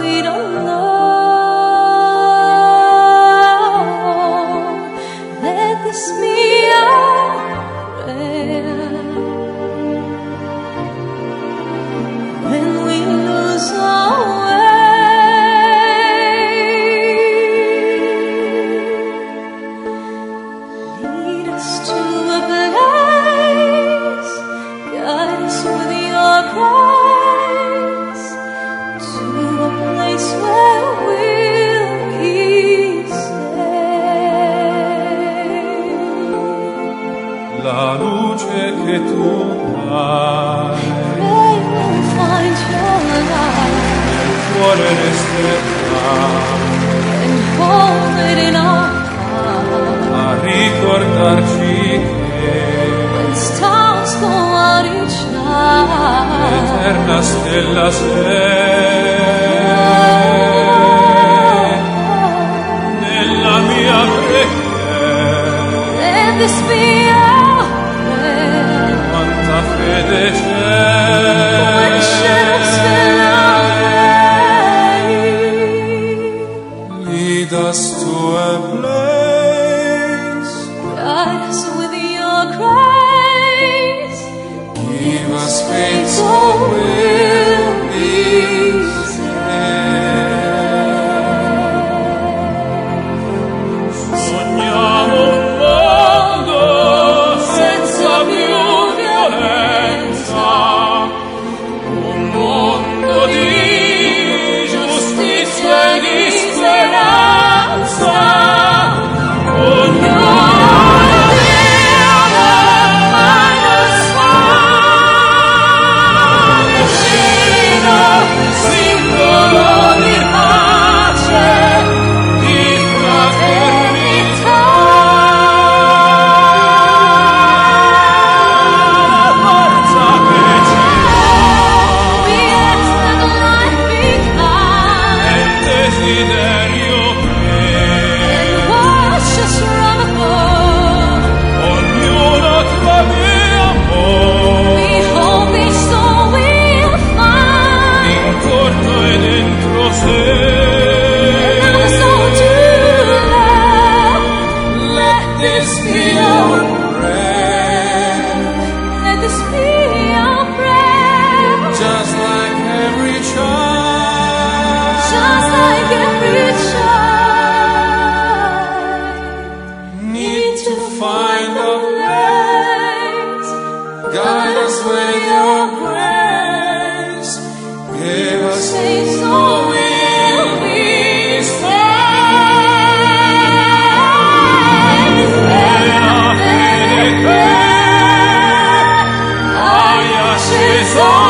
wait alone. Let this be our prayer. When we lose our way, lead us to a place, guide us with your grace, to a place where we'll be safe. La luce che tu dai Pray we'll find your light nel cuore resterà and hold it in our heart. a ricordarci che When stars go out each night, l'eterna stella sei nella mia preghiera. let this be our prayer. Quanta fede When c'è, shadows fill our way, lead us to a place, guide us with your grace. give us faith so we'll be safe. Sogniamo un mondo senza più violenza, un mondo di giustizia e di speranza. Ognuno simbolo di pace, di fraternità. La forza che ci We ask that the light be dà kind è il desiderio che and wash us from above. ognuno trovi amore We hope each soul will find in corto e dentro sé. another soul to love. Let this be our prayer, Let this be our prayer. just like every child. Just like every child Need to find a place. guide us with your grace. Give us Safe so so we'll be safe. Aia, sceso